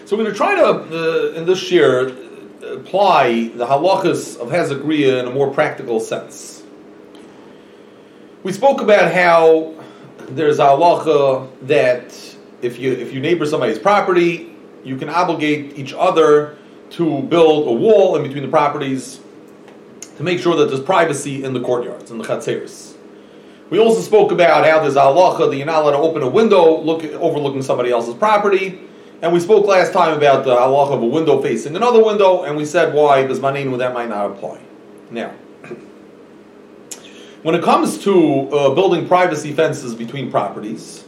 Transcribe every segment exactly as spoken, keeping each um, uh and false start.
So we're going to try to, uh, in this shir, apply the halachas of Hazakriya in a more practical sense. We spoke about how there's a halacha that if you if you neighbor somebody's property, you can obligate each other to build a wall in between the properties to make sure that there's privacy in the courtyards, in the chatzeros. We also spoke about how there's a halacha that you're not allowed to open a window look, overlooking somebody else's property. And we spoke last time about the halacha of a window facing another window, and we said why does maneinu that might not apply. Now, when it comes to uh, building privacy fences between properties,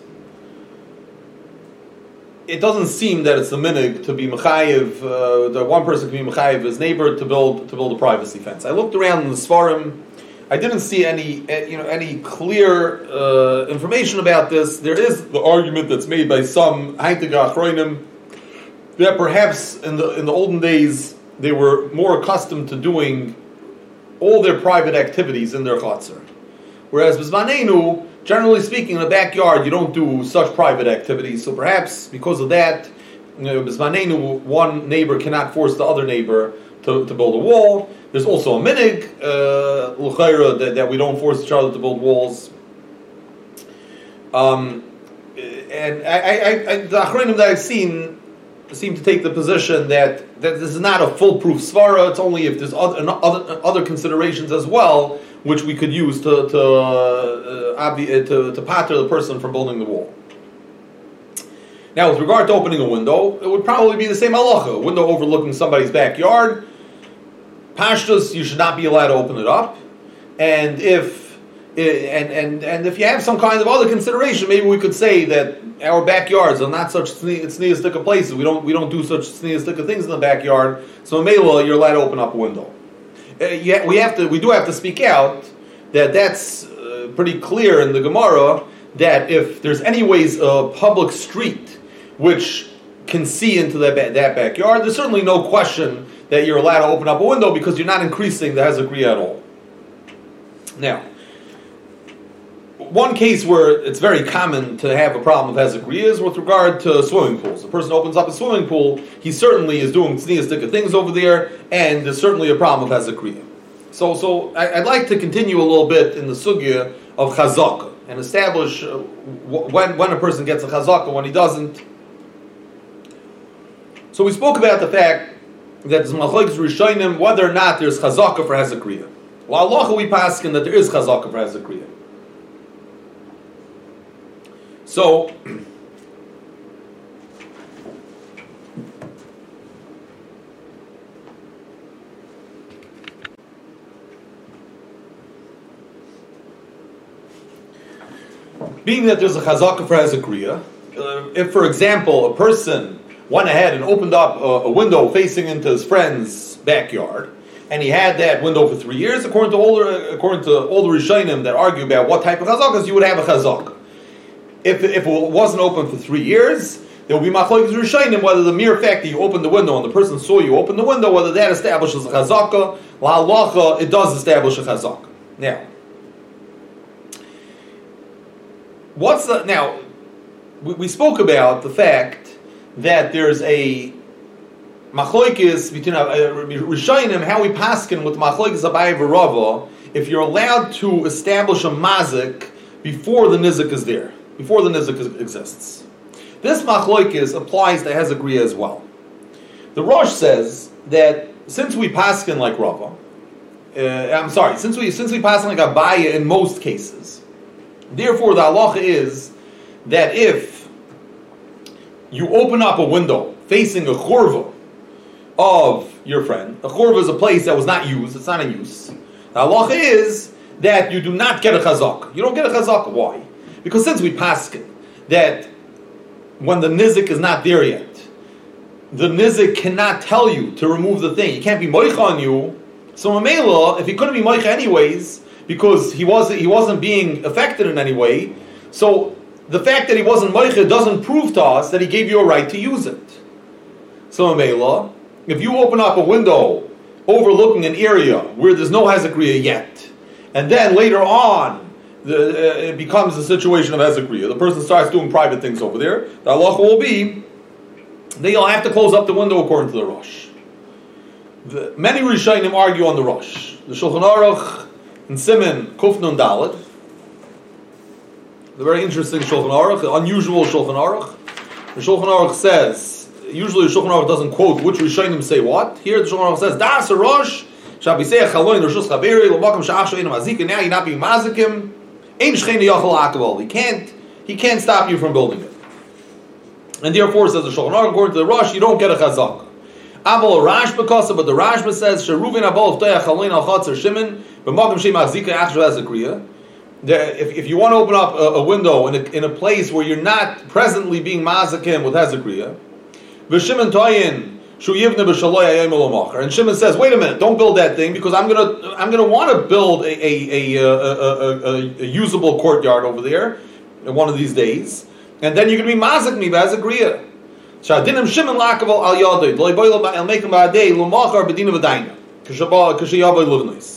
it doesn't seem that it's the minig to be mechayiv, uh, that one person can be mechayiv his neighbor to build to build a privacy fence. I looked around in the Sfarim, I didn't see any uh, you know any clear uh, information about this. There is the argument that's made by some Haintega Achroinim that perhaps in the in the olden days they were more accustomed to doing all their private activities in their chutzner, whereas Bizmaneinu, generally speaking, in the backyard, you don't do such private activities. So perhaps because of that, you know, Bizmaneinu, one neighbor cannot force the other neighbor to, to build a wall. There's also a minig, uh, l'chayra, that, that we don't force each other to build walls. Um, and I, I, I, the achronim that I've seen seem to take the position that, that this is not a foolproof svara. It's only if there's other, other, other considerations as well, which we could use to to, uh, to to pater the person from building the wall. Now, with regard to opening a window, it would probably be the same halacha. A window overlooking somebody's backyard, pashtus, you should not be allowed to open it up. And if and and and if you have some kind of other consideration, maybe we could say that our backyards are not such sneezistic places. We don't we don't do such sneezistic things in the backyard. So in Mela, you're allowed to open up a window. Uh, yeah, we have to. We do have to speak out that that's uh, pretty clear in the Gemara that if there's anyways a public street which can see into that ba- that backyard, there's certainly no question that you're allowed to open up a window because you're not increasing the Hazakriya at all. Now, one case where it's very common to have a problem with Hazakriya is with regard to swimming pools. A person opens up a swimming pool, he certainly is doing tzniyastick things over there, and there's certainly a problem with Hazakriya. So, so I, I'd like to continue a little bit in the sugya of chazaka and establish uh, wh- when when a person gets a chazaka, when he doesn't. So we spoke about the fact that it's machlokes rishonim whether or not there's chazaka for Hazakriya. Well, halacha we paskin that there is chazaka for Hazakriya. So, being that there's a chazaka for Hazakriya, uh, if, for example, a person went ahead and opened up a, a window facing into his friend's backyard, and he had that window for three years, according to all the, according to all the Rishonim that argue about what type of chazakas you would have a chazaka. If, if it wasn't open for three years, there will be machlokes rishonim whether the mere fact that you opened the window and the person saw you open the window, whether that establishes a chazaka. La halacha, it does establish a chazaka. Now, what's the now? We, we spoke about the fact that there's a machlokes between uh, rishonim how we paskin with machlokes Abaye v'Rava if you're allowed to establish a mazik before the nizik is there. Before the nizik exists. This machlokes applies to Hazakriya as well. The Rosh says that since we paskin like Rava, uh, I'm sorry, since we since we paskin like Abaye in most cases, therefore the halacha is that if you open up a window facing a chorva of your friend, a chorva is a place that was not used, it's not in use. The halacha is that you do not get a chazak. You don't get a chazak. Why? Because since we paskin that when the nizik is not there yet, the nizik cannot tell you to remove the thing. He can't be moicha on you. So Mamela, if he couldn't be moicha anyways, because he wasn't he wasn't being affected in any way, so the fact that he wasn't moicha doesn't prove to us that he gave you a right to use it. So Mamela, if you open up a window overlooking an area where there's no Hazakriya yet, and then later on The, uh, it becomes a situation of Hazakriya. The person starts doing private things over there. The halacha will be then you'll have to close up the window according to the Rosh. The, many Rishonim argue on the Rosh. The Shulchan Aruch and Siman Kuf Nun Daled, the very interesting Shulchan Aruch, the unusual Shulchan Aruch. The Shulchan Aruch says, usually the Shulchan Aruch doesn't quote which Rishonim say what. Here the Shulchan Aruch says, Das Rosh, Shabisei Chaloin Roshus Chaberi, Lomakam Sha'ach Sho'in Mazik, and now you're not being Mazikim, Ein Shchein Yachal Akavol. He can't, he can't stop you from building it. And therefore, says the Shulchan Aruch, according to the Rosh, you don't get a Chazak. Aval Rashba Kosa, but the Rashba says, Sheruvin Abol V'toyach Chaloin Al Chatzer Shimon, B'makam Shei Mazika Achshav Azakriya. If, if you want to open up a, a window in a, in a place where you're not presently being mazakim with Hezekiah, v'Shimon toyin shu yivne b'shaloi hayom l'machar, and Shimon says, "Wait a minute, don't build that thing because I'm gonna I'm gonna want to build a a, a, a, a, a a usable courtyard over there in one of these days, and then you're gonna be mazik me b'Hezekiah." Shadinim Shimon lakavel al yadei loy boil al mekim ba'adei l'machar b'dina v'dayna k'shabah k'shayavay livnis.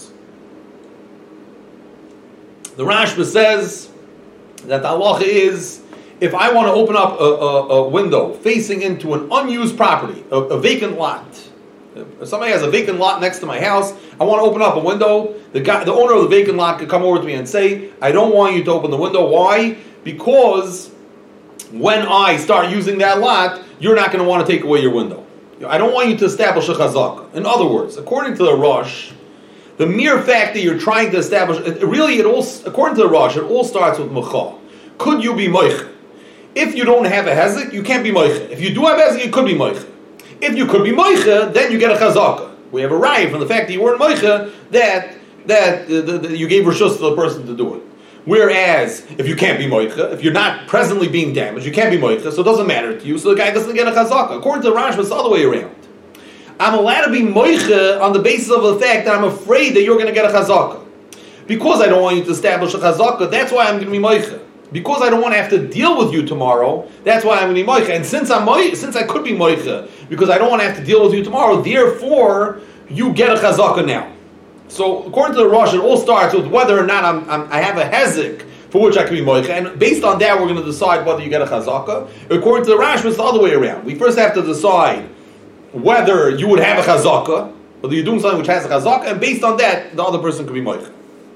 The Rashba says that the halacha is, if I want to open up a, a, a window facing into an unused property, a, a vacant lot. If somebody has a vacant lot next to my house, I want to open up a window. The guy, the owner of the vacant lot could come over to me and say, I don't want you to open the window. Why? Because when I start using that lot, you're not going to want to take away your window. I don't want you to establish a chazaka. In other words, according to the Rosh, the mere fact that you're trying to establish, it, really, it all, according to the Rosh, it all starts with mecha. Could you be moich? If you don't have a hezek, you can't be moich. If you do have a hezek, you could be moich. If you could be moich, then you get a chazaka. We have a raya from the fact that you weren't moich that that, that, that you gave reshus to the person to do it. Whereas, if you can't be moich, if you're not presently being damaged, you can't be moich, so it doesn't matter to you, so the guy doesn't get a chazaka. According to the Rosh, it's the other way around. I'm allowed to be moiche on the basis of the fact that I'm afraid that you're going to get a chazaka. Because I don't want you to establish a chazaka, that's why I'm going to be moiche. Because I don't want to have to deal with you tomorrow, that's why I'm going to be moiche. And since I'm moiche, since I could be moiche, because I don't want to have to deal with you tomorrow, therefore, you get a chazaka now. So, according to the Rosh, it all starts with whether or not I'm, I'm, I have a hezek for which I can be moiche. And based on that, we're going to decide whether you get a chazaka. According to the Rosh, it's the other way around. We first have to decide whether you would have a chazaka, whether you're doing something which has a chazaka, and based on that, the other person could be moich.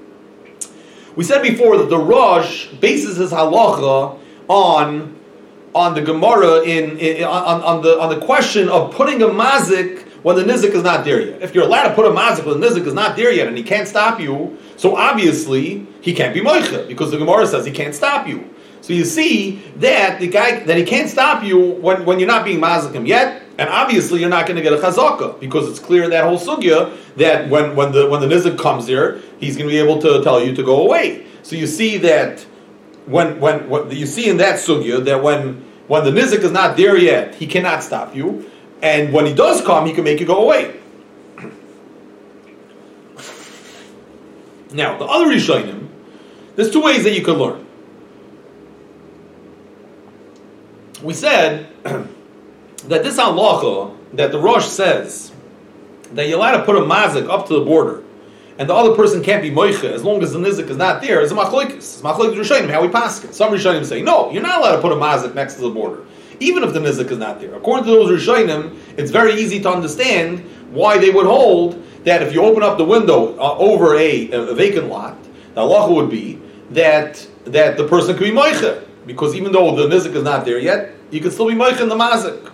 We said before that the Rosh bases his halacha on on the Gemara in, in on, on the on the question of putting a mazik when the nizik is not there yet. If you're allowed to put a mazik when the nizik is not there yet and he can't stop you, so obviously he can't be moich because the Gemara says he can't stop you. So you see that the guy that he can't stop you when, when you're not being mazikim yet, and obviously you're not going to get a chazaka because it's clear in that whole sugya that when, when the when the nizik comes there, he's going to be able to tell you to go away. So you see that when when what you see in that sugya that when when the nizik is not there yet, he cannot stop you, and when he does come, he can make you go away. Now the other Rishonim, there's two ways that you can learn. We said that this halacha that the Rosh says that you're allowed to put a mazik up to the border, and the other person can't be moiche as long as the nizik is not there, is a machlokes. It's machlokes Rishonim, how we pass it. Some Rishonim say, no, you're not allowed to put a mazik next to the border, even if the nizik is not there. According to those Rishonim, it's very easy to understand why they would hold that if you open up the window uh, over a, a vacant lot, the halacha would be that that the person could be moiche. Because even though the nizik is not there yet, you can still be moich in the mazik.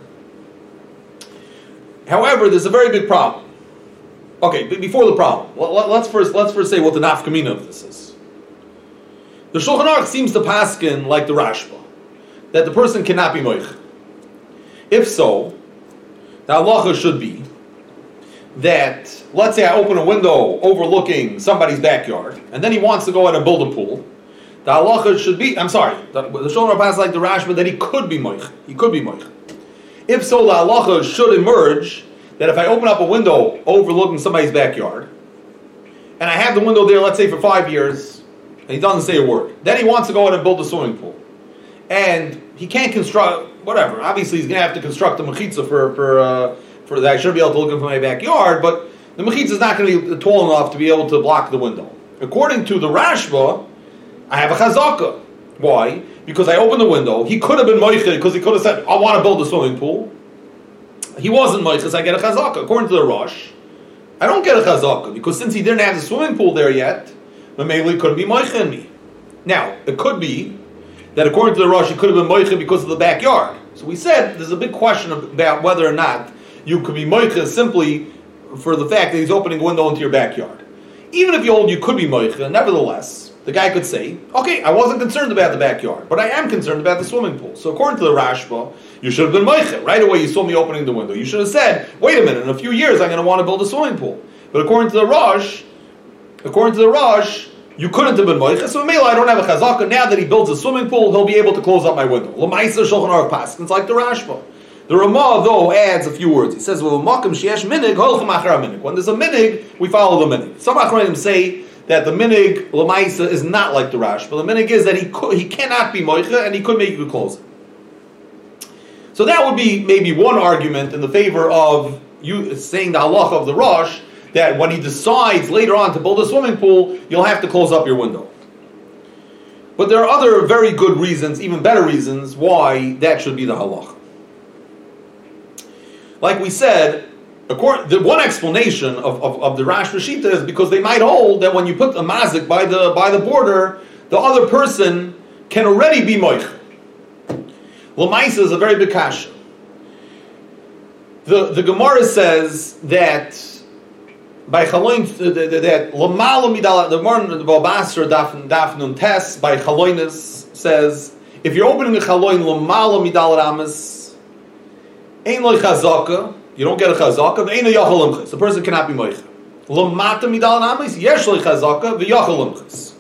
However, there's a very big problem. Okay, but before the problem, let's first let's first say what the nafkamina of this is. The Shulchan Aruch seems to paskin like the Rashba, that the person cannot be moich. If so, the halacha should be that, let's say I open a window overlooking somebody's backyard, and then he wants to go in and build a pool. The halacha should be, I'm sorry, the, the Shulchan Aruch passes like the Rashba that he could be moich. He could be moich. If so, the halacha should emerge that if I open up a window overlooking somebody's backyard, and I have the window there, let's say for five years, and he doesn't say a word, then he wants to go in and build a swimming pool, and he can't construct whatever. Obviously, he's going to have to construct a mechitza for for uh, for that I should be able to look into my backyard, but the mechitza is not going to be tall enough to be able to block the window. According to the Rashba, I have a chazaka. Why? Because I opened the window. He could have been moiche because he could have said, I want to build a swimming pool. he wasn't moiches, I get a chazaka. According to the Rosh, I don't get a chazaka, because since he didn't have the swimming pool there yet, Mameli couldn't be moiche in me. Now, it could be that according to the Rosh, he could have been moiche because of the backyard. So we said there's a big question about whether or not you could be moiche simply for the fact that he's opening a window into your backyard. Even if you hold you could be moiche, nevertheless, the guy could say, okay, I wasn't concerned about the backyard, but I am concerned about the swimming pool. So according to the Rashba, you should have been moiche. Right away you saw me opening the window. You should have said, wait a minute, in a few years I'm going to want to build a swimming pool. But according to the Rosh, according to the Rosh, you couldn't have been moiche, so maybe I don't have a chazaka. Now that he builds a swimming pool, he'll be able to close up my window. L'maisa Shulchan Aruch Paskins, like the Rashba. The Ramah, though, adds a few words. He says, when there's a minig, we follow the minig. Some Achronim say that the minig, l'maisa, is not like the Rashba. The minig is that he could, he cannot be moiche, and he could make you close it. So that would be maybe one argument in the favor of you saying the halacha of the Rosh, that when he decides later on to build a swimming pool, you'll have to close up your window. But there are other very good reasons, even better reasons, why that should be the halacha. Like we said, according, the one explanation of, of, of the Rash Rashita is because they might hold that when you put a mazik by the by the border, the other person can already be moich. L'maisa is a very big kasha. The the Gemara says that by chaloin that l'mala midal the Gemara the Babasra daf daf nun tes by chaloinis says if you're opening a chaloin l'mala midal ramas ein lo chazaka, you don't get a chazaka, ein lo yachal limchus. The person cannot be moich. L'mata midal ramas yesh lo chazaka v'yachal limchus.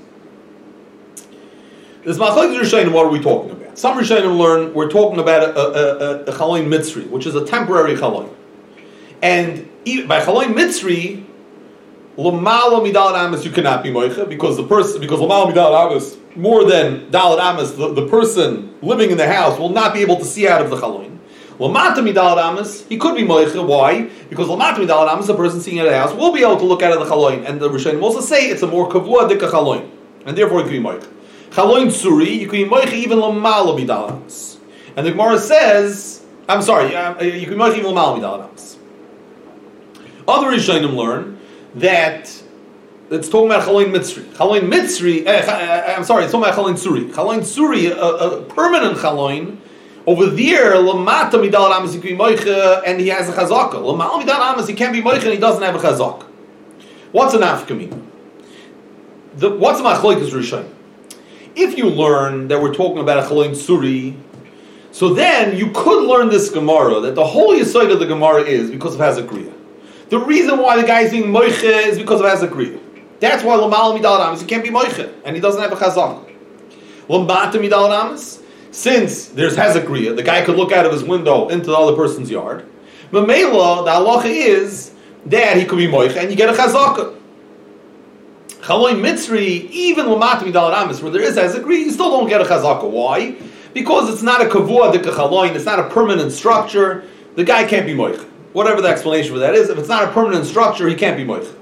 This machlokes Rishonim, what are we talking about? Some Rishonim learn we're talking about a, a, a, a chaloin mitzri, which is a temporary chaloin. And by chaloin mitzri, l'mala midal amas you cannot be moicha because the person because l'mala midal amas more than dalat amas the, the person living in the house will not be able to see out of the chaloin. L'mata midal amas he could be moicha. Why? Because l'mata midal amas the person seeing out of the house will be able to look out of the chaloin. And the Rishonim also say it's a more kavua dika chaloin, and therefore it can be moicha. Chaloin tsuri, you can be moicha even l'mala midal amas. And the Gemara says, I'm sorry, you can be moicha even l'mala midal amas. Other Rishonim learn that it's talking about chaloin mitzri. Chaloin mitzri, uh, I'm sorry, it's talking about chaloin tsuri. Chaloin tsuri, a, a permanent chaloin, over there, l'mata midal amas you can be moicha and he has a chazaka. L'mala midal amas he can't be moicha and he doesn't have a chazaka. What's an afkamina? The what's a machlokes Rishonim? If you learn that we're talking about a chaloin tsuri, so then you could learn this Gemara that the whole yesod of the Gemara is because of hazakriya. The reason why the guy is being moiche is because of hazakriya. That's why l'mal midal amas he can't be moiche and he doesn't have a chazak. L'mata midal amas, since there's hazakriya, the guy could look out of his window into the other person's yard. Mamela, the halacha is that he could be moiche and you get a chazaka. Chaloin mitzri, even l'mata midal amas, where there is hazakriya, you still don't get a chazaka. Why? Because it's not a kavua dika chaloin, it's not a permanent structure. The guy can't be moiche. Whatever the explanation for that is, if it's not a permanent structure, he can't be moich.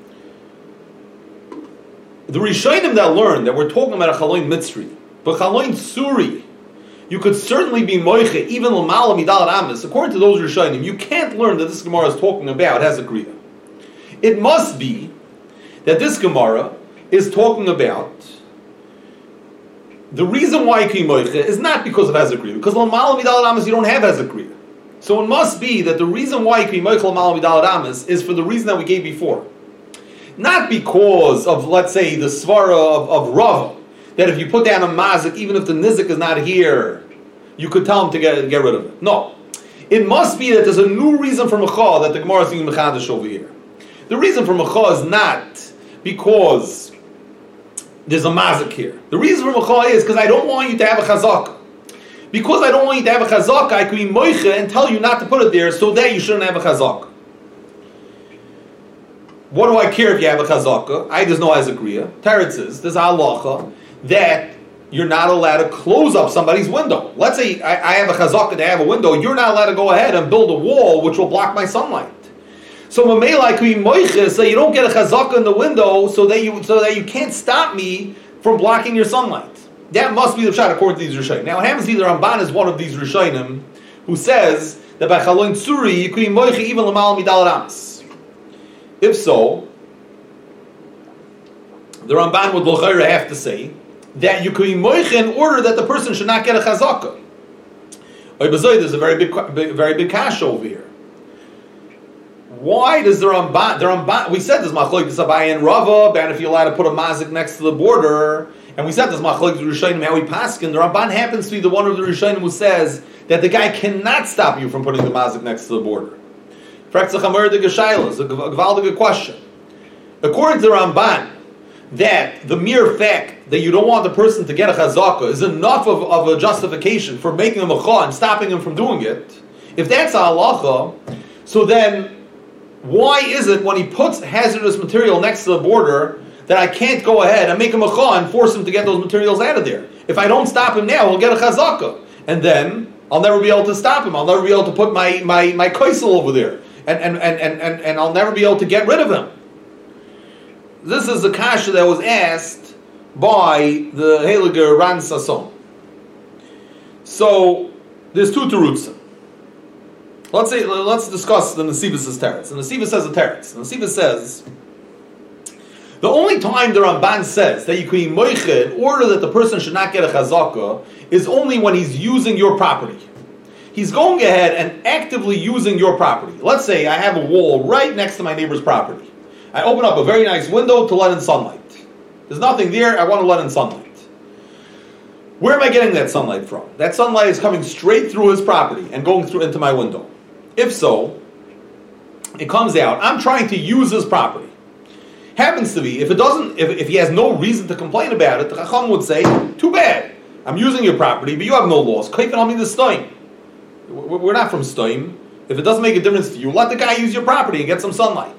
The Rishonim that learn that we're talking about a chaloin mitzri, but chaloin tsuri, you could certainly be moich even l'mala midal amas. According to those Rishonim, you can't learn that this Gemara is talking about has a kriya. It must be that this Gemara is talking about the reason why you can be moich is not because of hazakriya, because l'mala midal amas you don't have hazakriya. So it must be that the reason why you can be moichel mal midal amas is for the reason that we gave before. Not because of, let's say, the svara of, of Rav, that if you put down a mazik, even if the nizik is not here, you could tell him to get, get rid of it. No. It must be that there's a new reason for mecha that the Gemara is thinking mechadash over here. The reason for mecha is not because there's a mazik here. The reason for mecha is because I don't want you to have a chazaka. Because I don't want you to have a chazaka, I could be moiche and tell you not to put it there so that you shouldn't have a chazaka. What do I care if you have a chazaka? I just know as a kriya. Teretz says, there's a halacha that you're not allowed to close up somebody's window. Let's say I, I have a chazaka to have a window, you're not allowed to go ahead and build a wall which will block my sunlight. So mamela I could be moiche, so you don't get a chazaka in the window so that you so that you can't stop me from blocking your sunlight. That must be the pshat according to these Rishonim. Now, it happens either Ramban is one of these Rishonim who says that by Chaloin Tsuri you could be moiche even l'mal midal rams. If so, the Ramban would l'chayra have to say that you could be moiche in order that the person should not get a chazaka. There's a very big, very big kasha over here. Why does the Ramban, the Ramban, we said there's machlokes Abaye and Rava, and if you're allowed to put a mazik next to the border, and we said there's machlokes Rishonim, how we paskin, the Ramban happens to be the one of the Rishonim who says that the guy cannot stop you from putting the mazik next to the border. Fraktzach de Geshayla is a gewaldige question. According to the Ramban, that the mere fact that you don't want the person to get a chazaka is enough of, of a justification for making him a chah and stopping him from doing it. If that's a halacha, so then why is it when he puts hazardous material next to the border that I can't go ahead and make him a chah and force him to get those materials out of there? If I don't stop him now, he'll get a chazaka. And then I'll never be able to stop him. I'll never be able to put my, my, my koisel over there. And, and, and, and, and, and I'll never be able to get rid of him. This is the kasha that was asked by the Heiliger Ran Sasson. So there's two terutzim. Let's say let's discuss the Nesivus' teretz. The Nesivus says a teretz. The Nesivus says the only time the Ramban says that you can be moiche in order that the person should not get a chazaka is only when he's using your property. He's going ahead and actively using your property. Let's say I have a wall right next to my neighbor's property. I open up a very nice window to let in sunlight. There's nothing there, I want to let in sunlight. Where am I getting that sunlight from? That sunlight is coming straight through his property and going through into my window. If so, it comes out, I'm trying to use his property. Happens to be, if it doesn't, if, if he has no reason to complain about it, the Chacham would say, too bad, I'm using your property, but you have no laws. We're not from Stoim. If it doesn't make a difference to you, let the guy use your property and get some sunlight.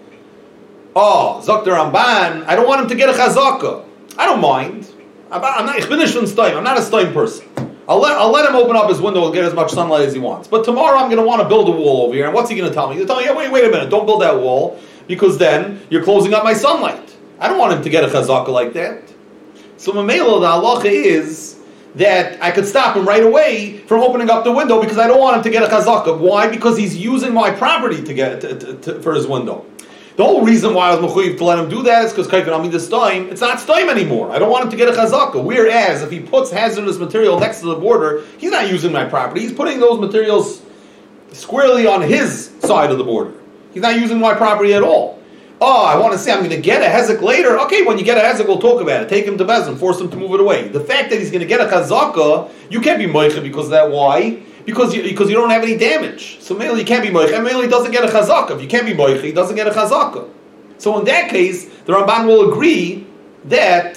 Oh, Zok the Ramban, I don't want him to get a chazaka. I don't mind. I'm not, ich bin nicht von Stoim. I'm not a Stoim person. I'll let, I'll let him open up his window and get as much sunlight as he wants. But tomorrow I'm going to want to build a wall over here. And what's he going to tell me? He'll tell me, yeah, wait, wait a minute, don't build that wall, because then you're closing up my sunlight. I don't want him to get a chazaka like that. So Mamela, the halacha is that I could stop him right away from opening up the window because I don't want him to get a chazaka. Why? Because he's using my property to get to, to, to, for his window. The whole reason why I was mechuyev to let him do that is because Kaifin Ami this time, it's not Stoim anymore. I don't want him to get a chazaka. Whereas if he puts hazardous material next to the border, he's not using my property. He's putting those materials squarely on his side of the border. He's not using my property at all. Oh, I want to say I'm going to get a hezek later. Okay, when you get a hezek, we'll talk about it. Take him to Bezin, force him to move it away. The fact that he's going to get a chazaka, you can't be moiche because of that. Why? Because you, because you don't have any damage. So mainly you can't be moiche. And mainly he doesn't get a chazaka. If you can't be moiche, he doesn't get a chazaka. So in that case, the Ramban will agree that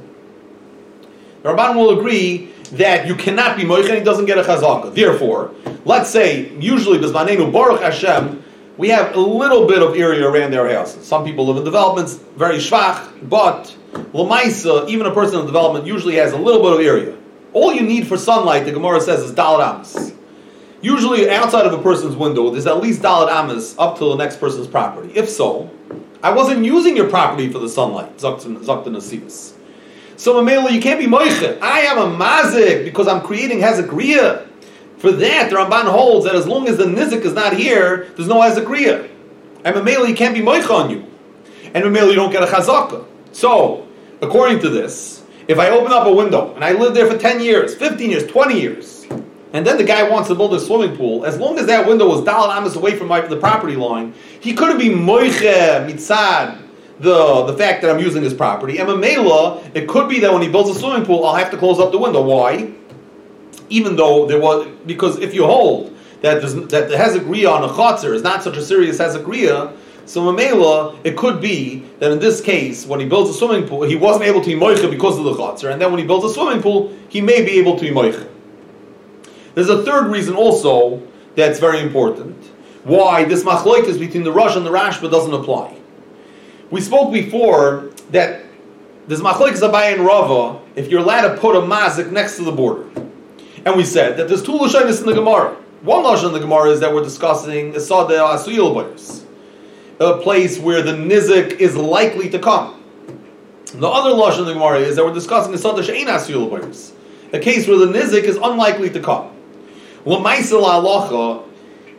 the Ramban will agree that you cannot be moiche and he doesn't get a chazaka. Therefore, let's say usually b'zmanenu Baruch Hashem, we have a little bit of area around their houses. Some people live in developments, very shvach, but l'maisa, even a person in development usually has a little bit of area. All you need for sunlight, the Gemara says, is dalet amas. Usually, outside of a person's window, there's at least dalet amas up to the next person's property. If so, I wasn't using your property for the sunlight. Zakta Nesivus. So, Mamela, you can't be moiche. I am a mazik because I'm creating hezekriya. For that, the Ramban holds that as long as the nizik is not here, there's no hezekriya. And Mamela, you can't be moiche on you. And Mamela, you don't get a chazaka. So, according to this, if I open up a window and I live there for ten years, fifteen years, twenty years, and then the guy wants to build a swimming pool, as long as that window was dalet amas away from my, the property line, he couldn't be moiche mitzad the the fact that I'm using his property. And Mamela, it could be that when he builds a swimming pool, I'll have to close up the window. Why? Even though there was, because if you hold that that the hezekriya on a chotzer is not such a serious hezekriya, so Mamela, it could be that in this case, when he builds a swimming pool, he wasn't able to be moiche because of the chotzer, and then when he builds a swimming pool, he may be able to be moiche. There's a third reason also that's very important why this machlokes between the Rosh and the Rashba doesn't apply. We spoke before that there's machlokes Abaye and Rava if you're allowed to put a mazik next to the border. And we said that there's two lashonos in the Gemara. One lashon in the Gemara is that we're discussing Esada Asuyil Boyers, a place where the nizik is likely to come. The other lashon in the Gemara is that we're discussing Esada She'ein Asuyil Boyers, a case where the nizik is unlikely to come. L'maisa la'alacha,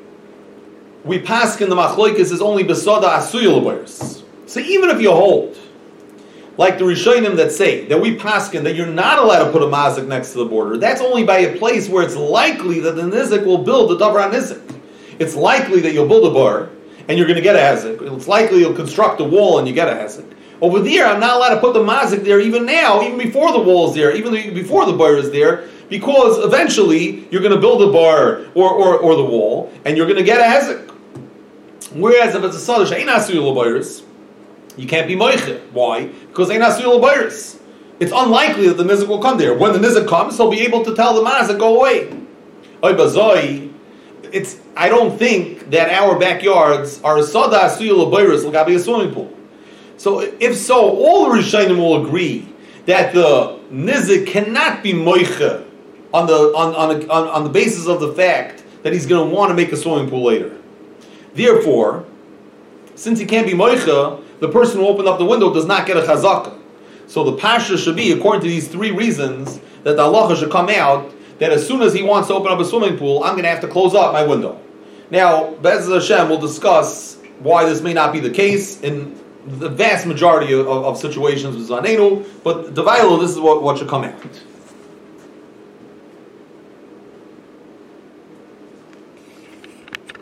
we paskin the machloikis is only besada asuyah l'bayros. So even if you hold, like the Rishonim that say that we paskin that you're not allowed to put a mazik next to the border, that's only by a place where it's likely that the nizik will build the davar nizik. It's likely that you'll build a bar and you're going to get a hazik. It's likely you'll construct a wall and you get a hazik. Over there, I'm not allowed to put the mazik there even now, even before the wall is there, even before the bar is there, because eventually you're going to build a bar or, or, or the wall and you're going to get a hazik. Whereas if it's a sada she'ein asuyah l'bayros, you can't be moiche. Why? Because ein asuyah l'bayros. It's unlikely that the nizik will come there. When the nizik comes, he'll be able to tell the mazik, go away. Oy bazoi, it's, I don't think that our backyards are a sada asuyah l'bayros l'gabi a swimming pool. So if so, all the Rishonim will agree that the nizik cannot be moiche on the on on, on on the basis of the fact that he's going to want to make a swimming pool later. Therefore, since he can't be moicha, the person who opened up the window does not get a chazaka. So the pasha should be, according to these three reasons, that the halacha should come out, that as soon as he wants to open up a swimming pool, I'm going to have to close up my window. Now, Be'ez Hashem will discuss why this may not be the case in the vast majority of, of, of situations with Zanenu, but Devailo, this is what, what should come out.